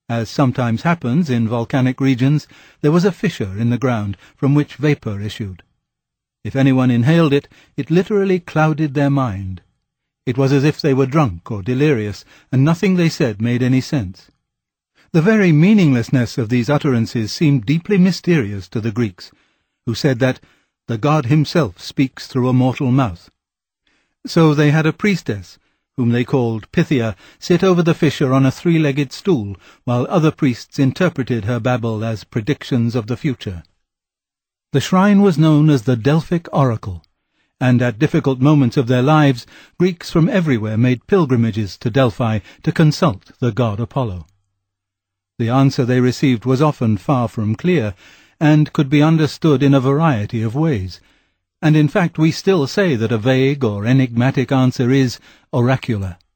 As sometimes happens in volcanic regions, there was a fissure in the ground from which vapour issued. If anyone inhaled it, it literally clouded their mind. It was as if they were drunk or delirious, and nothing they said made any sense. The very meaninglessness of these utterances seemed deeply mysterious to the Greeks, who said that the god himself speaks through a mortal mouth. So they had a priestess, whom they called Pythia, sit over the fissure on a three-legged stool, while other priests interpreted her babble as predictions of the future. The shrine was known as the Delphic Oracle, and at difficult moments of their lives, Greeks from everywhere made pilgrimages to Delphi to consult the god Apollo. The answer they received was often far from clear, and could be understood in a variety of ways, and in fact we still say that a vague or enigmatic answer is oracular.